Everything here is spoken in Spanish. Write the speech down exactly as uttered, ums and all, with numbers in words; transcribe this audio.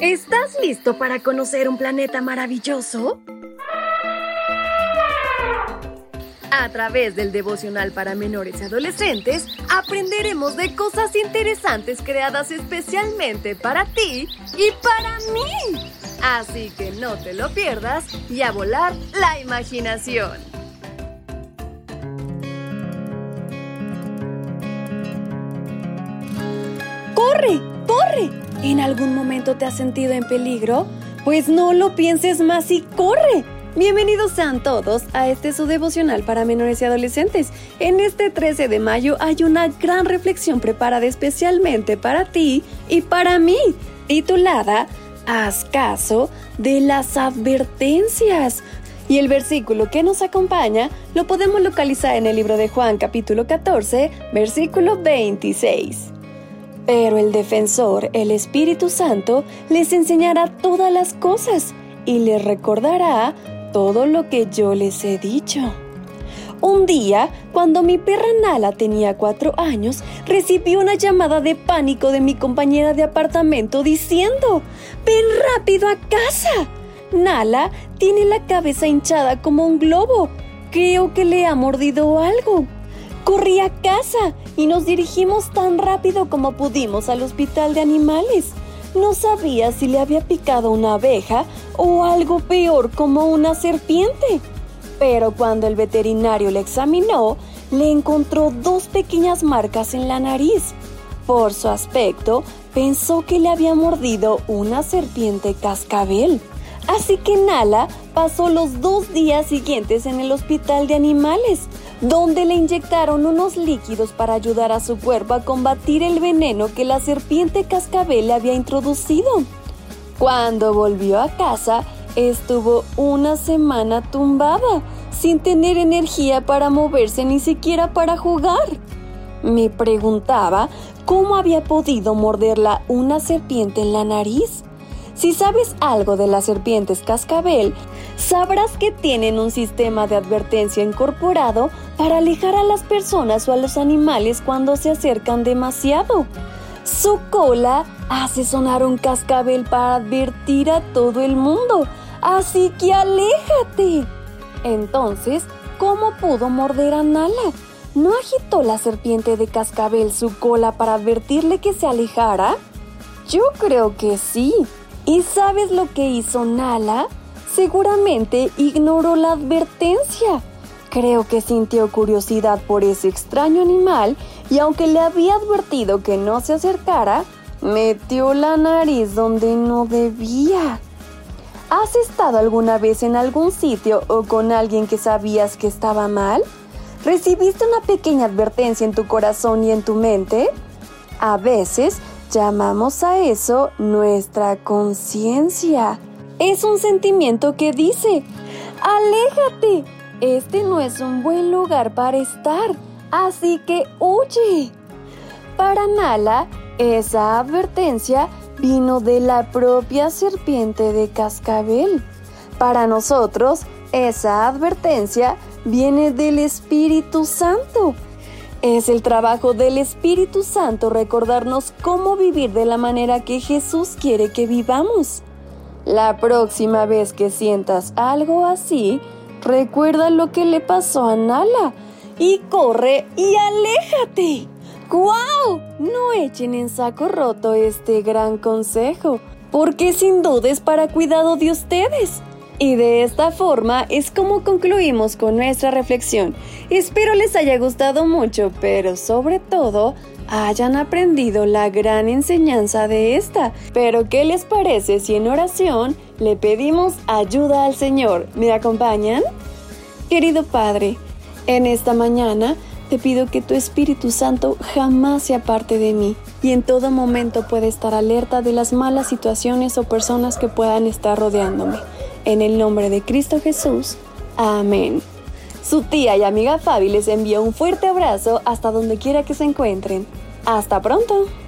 ¿Estás listo para conocer un planeta maravilloso? A través del devocional para menores y adolescentes, aprenderemos de cosas interesantes creadas especialmente para ti y para mí. Así que no te lo pierdas y a volar la imaginación. ¡Corre! ¡Corre! ¿En algún momento te has sentido en peligro? Pues no lo pienses más y corre. Bienvenidos sean todos a este su devocional para menores y adolescentes. En este trece de mayo hay una gran reflexión preparada especialmente para ti y para mí, titulada Haz caso de las advertencias. Y el versículo que nos acompaña lo podemos localizar en el libro de Juan, capítulo catorce, versículo veintiséis. Pero el defensor, el Espíritu Santo, les enseñará todas las cosas y les recordará todo lo que yo les he dicho. Un día, cuando mi perra Nala tenía cuatro años, recibí una llamada de pánico de mi compañera de apartamento diciendo: ¡Ven rápido a casa! Nala tiene la cabeza hinchada como un globo. Creo que le ha mordido algo. Corrí a casa y nos dirigimos tan rápido como pudimos al hospital de animales. No sabía si le había picado una abeja o algo peor como una serpiente. Pero cuando el veterinario le examinó, le encontró dos pequeñas marcas en la nariz. Por su aspecto, pensó que le había mordido una serpiente cascabel. Así que Nala pasó los dos días siguientes en el hospital de animales, donde le inyectaron unos líquidos para ayudar a su cuerpo a combatir el veneno que la serpiente cascabel le había introducido. Cuando volvió a casa, estuvo una semana tumbada, sin tener energía para moverse ni siquiera para jugar. Me preguntaba cómo había podido morderla una serpiente en la nariz. Si sabes algo de las serpientes cascabel, sabrás que tienen un sistema de advertencia incorporado para alejar a las personas o a los animales cuando se acercan demasiado. Su cola hace sonar un cascabel para advertir a todo el mundo, así que aléjate. Entonces, ¿cómo pudo morder a Nala? ¿No agitó la serpiente de cascabel su cola para advertirle que se alejara? Yo creo que sí. ¿Y sabes lo que hizo Nala? Seguramente ignoró la advertencia. Creo que sintió curiosidad por ese extraño animal y aunque le había advertido que no se acercara, metió la nariz donde no debía. ¿Has estado alguna vez en algún sitio o con alguien que sabías que estaba mal? ¿Recibiste una pequeña advertencia en tu corazón y en tu mente? A veces llamamos a eso nuestra conciencia. Es un sentimiento que dice: ¡aléjate! Este no es un buen lugar para estar, así que huye. Para Nala, esa advertencia vino de la propia serpiente de cascabel. Para nosotros, esa advertencia viene del Espíritu Santo. Es el trabajo del Espíritu Santo recordarnos cómo vivir de la manera que Jesús quiere que vivamos. La próxima vez que sientas algo así, recuerda lo que le pasó a Nala y corre y aléjate. ¡Guau! No echen en saco roto este gran consejo, porque sin duda es para cuidado de ustedes. Y de esta forma es como concluimos con nuestra reflexión. Espero les haya gustado mucho, pero sobre todo hayan aprendido la gran enseñanza de esta. Pero ¿qué les parece si en oración le pedimos ayuda al Señor? ¿Me acompañan? Querido Padre, en esta mañana te pido que tu Espíritu Santo jamás se aparte de mí y en todo momento pueda estar alerta de las malas situaciones o personas que puedan estar rodeándome. En el nombre de Cristo Jesús. Amén. Su tía y amiga Fabi les envía un fuerte abrazo hasta donde quiera que se encuentren. ¡Hasta pronto!